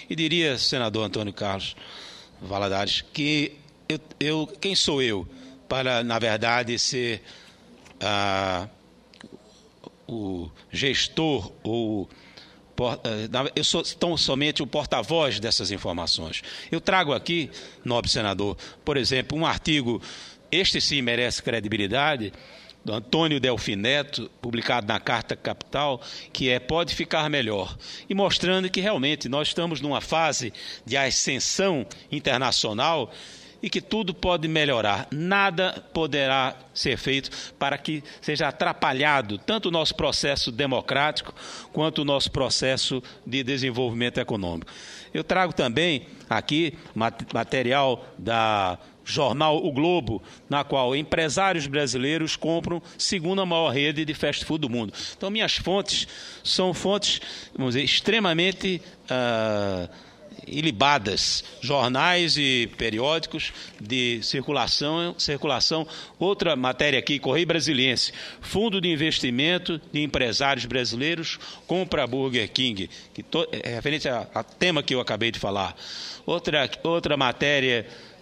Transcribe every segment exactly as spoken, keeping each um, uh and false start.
E diria, senador Antônio Carlos Valadares, que eu, eu, quem sou eu para, na verdade, ser ah, o gestor ou... Eu sou tão somente o porta-voz dessas informações. Eu trago aqui, nobre senador, por exemplo, um artigo, este sim merece credibilidade, do Antônio Delfim Neto, publicado na Carta Capital, que é Pode Ficar Melhor, e mostrando que realmente nós estamos numa fase de ascensão internacional e que tudo pode melhorar. Nada poderá ser feito para que seja atrapalhado tanto o nosso processo democrático quanto o nosso processo de desenvolvimento econômico. Eu trago também aqui material da jornal O Globo, na qual empresários brasileiros compram segunda maior rede de fast food do mundo. Então, minhas fontes são fontes, vamos dizer, extremamente uh, ilibadas, jornais e periódicos de circulação, circulação. Outra matéria aqui, Correio Brasiliense, Fundo de Investimento de Empresários Brasileiros compra Burger King, que to, é referente ao tema que eu acabei de falar. Outra, outra matéria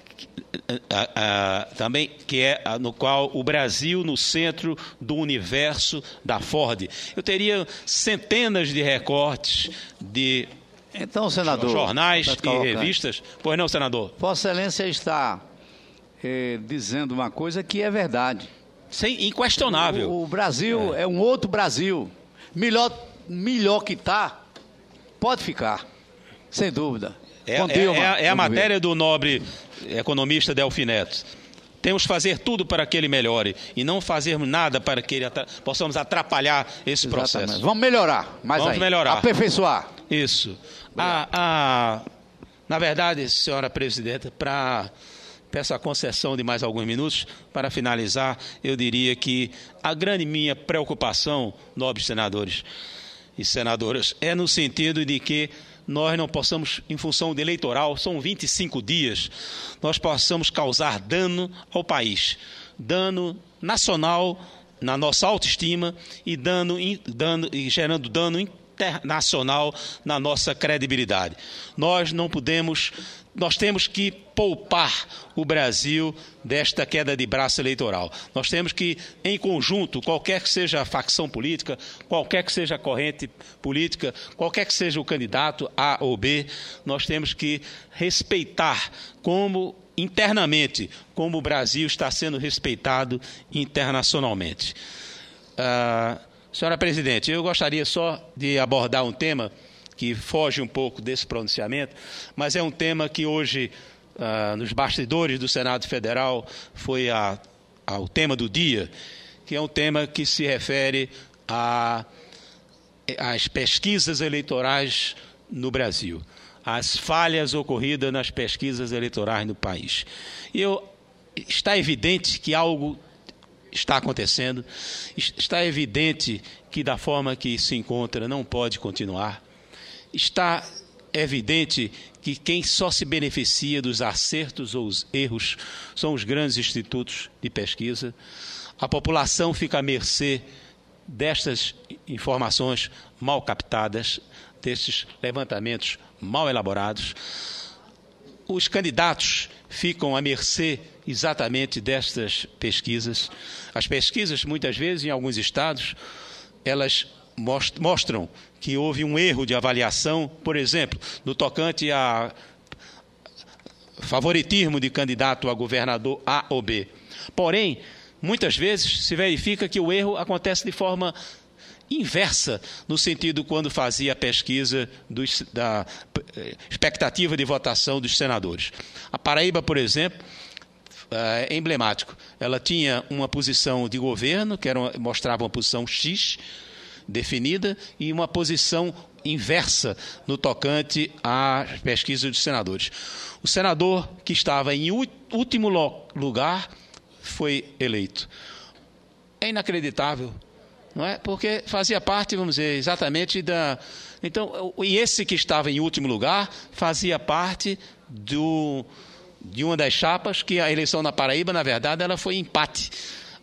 Uh, uh, também, que é uh, no qual o Brasil no centro do universo da Ford. Eu teria centenas de recortes de então, senador, jornais e revistas. Pois não, senador? Vossa Excelência está eh, dizendo uma coisa que é verdade. Sim, inquestionável. O, o Brasil é. é um outro Brasil. Melhor, melhor que está, pode ficar, sem dúvida. É, é, é, é a matéria do nobre economista Delfim Neto. Temos que fazer tudo para que ele melhore e não fazermos nada para que ele atra- possamos atrapalhar esse Exatamente. processo. Vamos melhorar, mais Vamos aí. melhorar. Aperfeiçoar. Isso. A, a, na verdade, senhora presidenta, para peço a concessão de mais alguns minutos, para finalizar, eu diria que a grande minha preocupação, nobres senadores e senadoras, é no sentido de que nós não possamos, em função do eleitoral, são vinte e cinco dias, nós possamos causar dano ao país, dano nacional na nossa autoestima e, dano, dano, e gerando dano internacional na nossa credibilidade. Nós não podemos, nós temos que poupar o Brasil desta queda de braço eleitoral. Nós temos que, em conjunto, qualquer que seja a facção política, qualquer que seja a corrente política, qualquer que seja o candidato A ou B, nós temos que respeitar como internamente, como o Brasil está sendo respeitado internacionalmente. Uh, senhora presidente, eu gostaria só de abordar um tema que foge um pouco desse pronunciamento, mas é um tema que hoje, uh, nos bastidores do Senado Federal, foi a, ao tema do dia, que é um tema que se refere a, às pesquisas eleitorais no Brasil, às falhas ocorridas nas pesquisas eleitorais no país. E eu, está evidente que algo está acontecendo, está evidente que da forma que se encontra não pode continuar. Está evidente que quem só se beneficia dos acertos ou os erros são os grandes institutos de pesquisa. A população fica à mercê destas informações mal captadas, destes levantamentos mal elaborados. Os candidatos ficam à mercê exatamente destas pesquisas. As pesquisas, muitas vezes, em alguns estados, elas mostram que houve um erro de avaliação, por exemplo, no tocante a favoritismo de candidato a governador A ou B. Porém, muitas vezes se verifica que o erro acontece de forma inversa, no sentido quando fazia a pesquisa dos, da expectativa de votação dos senadores. A Paraíba, por exemplo, é emblemático. Ela tinha uma posição de governo, que era uma, mostrava uma posição X definida, e uma posição inversa no tocante às pesquisas dos senadores. O senador que estava em último lugar foi eleito. É inacreditável, não é? Porque fazia parte, vamos dizer, exatamente da... Então, e esse que estava em último lugar fazia parte do... de uma das chapas que a eleição na Paraíba, na verdade, ela foi empate.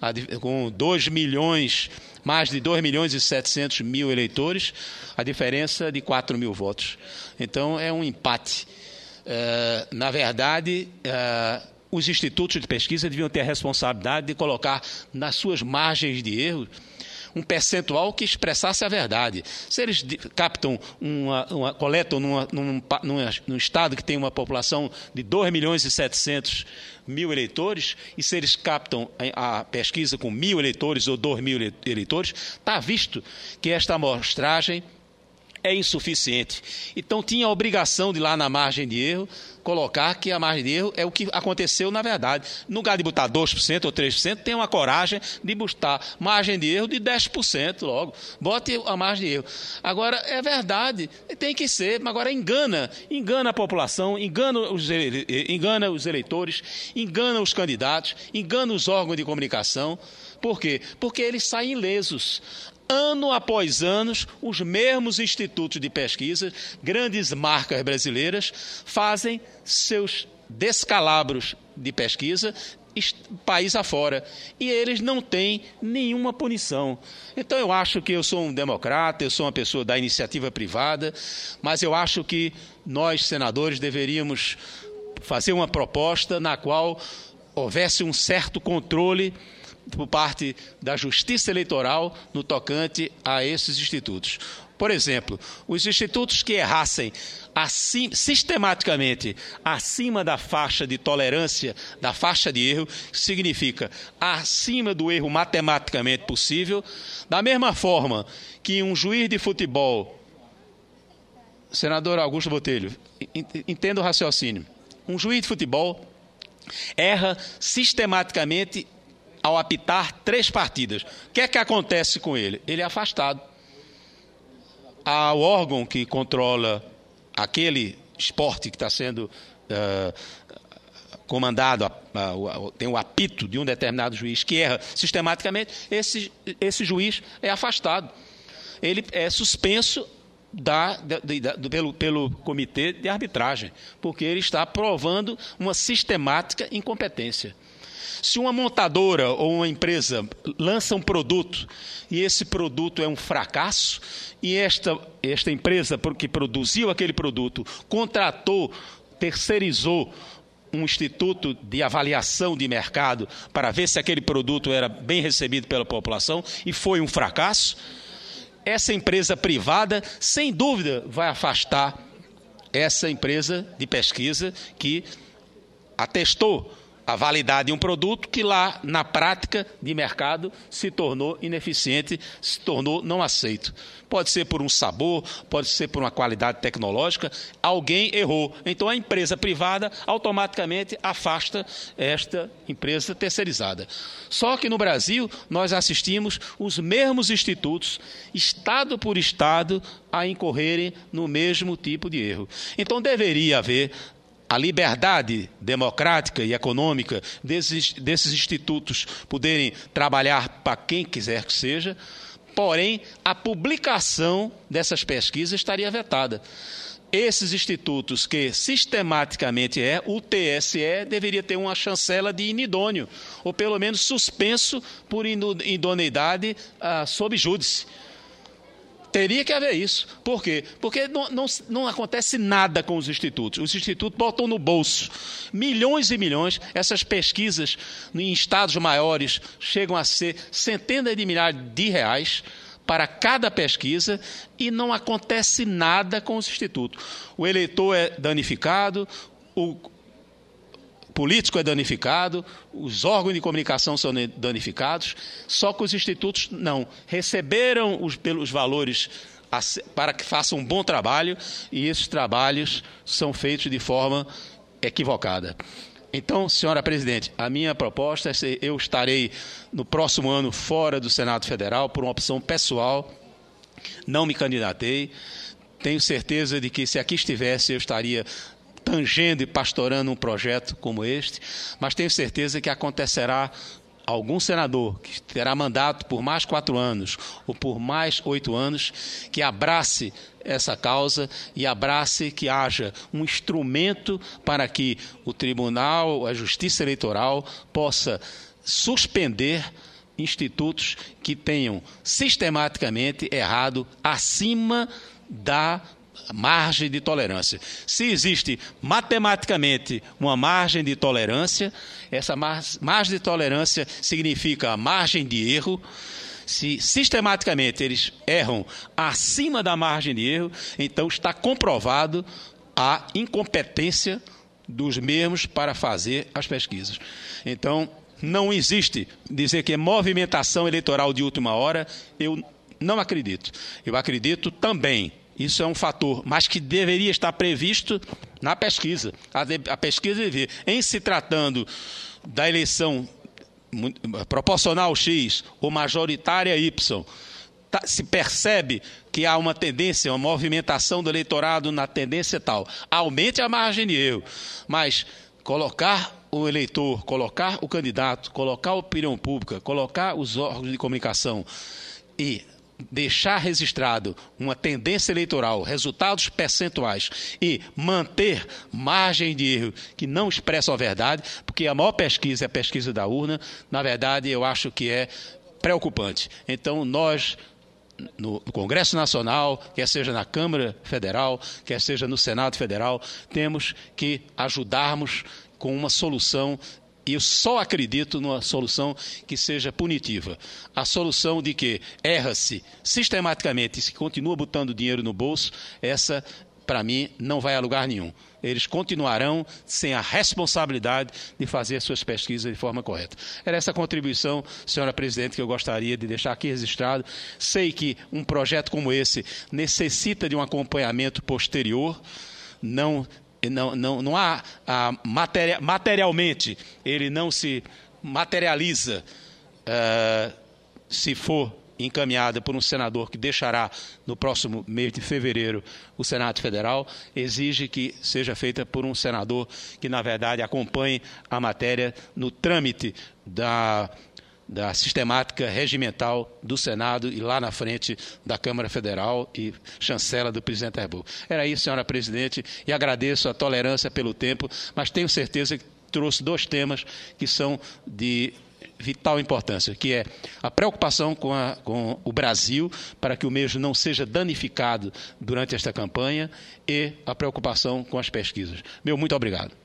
com dois milhões, mais de dois milhões e setecentos mil eleitores, a diferença de quatro mil votos. Então, é um empate. Uh, na verdade, uh, os institutos de pesquisa deviam ter a responsabilidade de colocar nas suas margens de erro um percentual que expressasse a verdade. Se eles captam uma, uma coletam numa, num, num, num estado que tem uma população de dois milhões e setecentos mil eleitores, e se eles captam a pesquisa com mil eleitores ou dois mil eleitores, está visto que esta amostragem é insuficiente. Então, tinha a obrigação de, lá na margem de erro, colocar que a margem de erro é o que aconteceu na verdade. No lugar de botar dois por cento ou três por cento, tem uma coragem de botar margem de erro de dez por cento logo. Bote a margem de erro. Agora, é verdade, tem que ser, mas agora engana. Engana a população, engana os, engana os eleitores, engana os candidatos, engana os órgãos de comunicação. Por quê? Porque eles saem ilesos. Ano após ano, os mesmos institutos de pesquisa, grandes marcas brasileiras, fazem seus descalabros de pesquisa país afora, e eles não têm nenhuma punição. Então eu acho que eu sou um democrata, eu sou uma pessoa da iniciativa privada, mas eu acho que nós, senadores, deveríamos fazer uma proposta na qual houvesse um certo controle por parte da Justiça Eleitoral no tocante a esses institutos. Por exemplo, os institutos que errassem assim, sistematicamente acima da faixa de tolerância, da faixa de erro, significa acima do erro matematicamente possível, da mesma forma que um juiz de futebol, senador Augusto Botelho, entenda o raciocínio, um juiz de futebol erra sistematicamente ao apitar três partidas. O que é que acontece com ele? Ele é afastado. O órgão que controla aquele esporte que está sendo uh, comandado, uh, uh, tem o apito de um determinado juiz que erra sistematicamente, esse, esse juiz é afastado. Ele é suspenso da, da, da, do, pelo, pelo comitê de arbitragem, porque ele está provando uma sistemática incompetência. Se uma montadora ou uma empresa lança um produto e esse produto é um fracasso, e esta, esta empresa que produziu aquele produto contratou, terceirizou um instituto de avaliação de mercado para ver se aquele produto era bem recebido pela população e foi um fracasso, essa empresa privada, sem dúvida, vai afastar essa empresa de pesquisa que atestou a validade de um produto que lá, na prática de mercado, se tornou ineficiente, se tornou não aceito. Pode ser por um sabor, pode ser por uma qualidade tecnológica, alguém errou. Então, a empresa privada automaticamente afasta esta empresa terceirizada. Só que no Brasil, nós assistimos os mesmos institutos, estado por estado, a incorrerem no mesmo tipo de erro. Então, deveria haver a liberdade democrática e econômica desses, desses institutos poderem trabalhar para quem quiser que seja, porém, a publicação dessas pesquisas estaria vetada. Esses institutos que sistematicamente é, o T S E deveria ter uma chancela de inidôneo, ou pelo menos suspenso por idoneidade ah, sob júdice. Teria que haver isso. Por quê? Porque não, não, não acontece nada com os institutos. Os institutos botam no bolso milhões e milhões. Essas pesquisas em estados maiores chegam a ser centenas de milhares de reais para cada pesquisa e não acontece nada com os institutos. O eleitor é danificado, o político é danificado, os órgãos de comunicação são danificados, só que os institutos não. Receberam os, pelos valores para que façam um bom trabalho e esses trabalhos são feitos de forma equivocada. Então, senhora presidente, a minha proposta é que eu estarei no próximo ano fora do Senado Federal por uma opção pessoal, não me candidatei, tenho certeza de que se aqui estivesse eu estaria tangendo e pastorando um projeto como este, mas tenho certeza que acontecerá algum senador que terá mandato por mais quatro anos ou por mais oito anos que abrace essa causa e abrace que haja um instrumento para que o Tribunal, a Justiça Eleitoral possa suspender institutos que tenham sistematicamente errado acima da margem de tolerância. Se existe matematicamente uma margem de tolerância, essa margem de tolerância significa a margem de erro. Se sistematicamente eles erram acima da margem de erro, então está comprovado a incompetência dos mesmos para fazer as pesquisas. Então, não existe dizer que é movimentação eleitoral de última hora, eu não acredito. Eu acredito também, isso é um fator, mas que deveria estar previsto na pesquisa. A, de, a pesquisa devia, em se tratando da eleição proporcional X ou majoritária Y, tá, se percebe que há uma tendência, uma movimentação do eleitorado na tendência tal. Aumente a margem de erro, mas colocar o eleitor, colocar o candidato, colocar a opinião pública, colocar os órgãos de comunicação e deixar registrado uma tendência eleitoral, resultados percentuais e manter margem de erro que não expressam a verdade, porque a maior pesquisa é a pesquisa da urna, na verdade eu acho que é preocupante. Então nós, no Congresso Nacional, quer seja na Câmara Federal, quer seja no Senado Federal, temos que ajudarmos com uma solução. E eu só acredito numa solução que seja punitiva. A solução de que erra-se sistematicamente e se continua botando dinheiro no bolso, essa, para mim, não vai a lugar nenhum. Eles continuarão sem a responsabilidade de fazer suas pesquisas de forma correta. Era essa contribuição, senhora presidente, que eu gostaria de deixar aqui registrado. Sei que um projeto como esse necessita de um acompanhamento posterior, não... Não, não, não há, a materia, materialmente, ele não se materializa uh, se for encaminhada por um senador que deixará no próximo mês de fevereiro o Senado Federal, exige que seja feita por um senador que, na verdade, acompanhe a matéria no trâmite da... da sistemática regimental do Senado e lá na frente da Câmara Federal e chancela do presidente da República. Era isso, senhora presidente, e agradeço a tolerância pelo tempo, mas tenho certeza que trouxe dois temas que são de vital importância, que é a preocupação com, a, com o Brasil, para que o mesmo não seja danificado durante esta campanha, e a preocupação com as pesquisas. Meu muito obrigado.